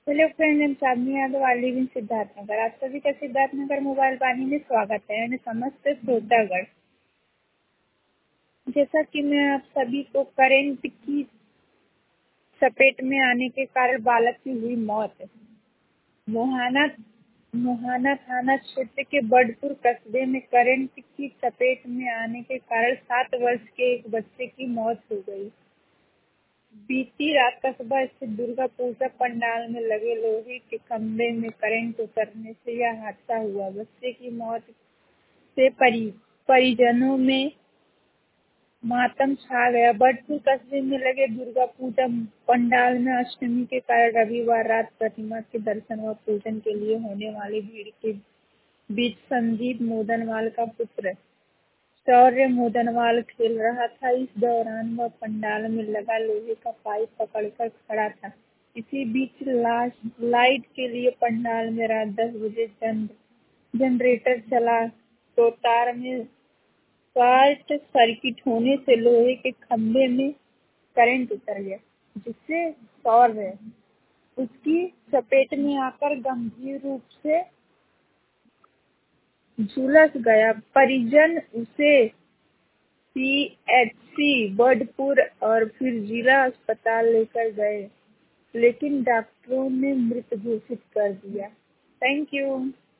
Hello friend, हम Chandni Yadav I live in Siddharthnagar. आप सभी का सिद्धार्थनगर मोबाइल वाणी में स्वागत है एंड समस्त श्रोतागण। जैसा कि मैं आप सभी को करंट की चपेट में आने के कारण बालक की हुई मौत, मोहाना मोहाना थाना क्षेत्र के बर्डपुर कस्बे में करंट की चपेट में आने के कारण 7 वर्ष के एक बच्चे की मौत हो गई। बीती रात कस्बा स्थित दुर्गा पूजा पंडाल में लगे लोहे के खंभे में करंट उतरने से यह हादसा हुआ। बच्चे की मौत से परिजनों में मातम छा गया। बर्डपुर कस्बे में लगे दुर्गा पूजा पंडाल में अष्टमी के कारण रविवार रात प्रतिमा के दर्शन व पूजन के लिए होने वाली भीड़ के बीच संदीप मोदनवाल का पुत्र शौर्य मोदनवाल खेल रहा था। इस दौरान वह पंडाल में लगा लोहे का पाइप पकड़कर खड़ा था। इसी बीच लाइट के लिए पंडाल में रात 10 बजे जनरेटर चला तो तार में शॉर्ट सर्किट होने से लोहे के खंभे में करंट उतर गया, जिससे शौर्य उसकी चपेट में आकर गंभीर रूप से झुलस गया। परिजन उसे सीएचसी बर्डपुर और फिर जिला अस्पताल लेकर गए, लेकिन डॉक्टरों ने मृत घोषित कर दिया। Thank you.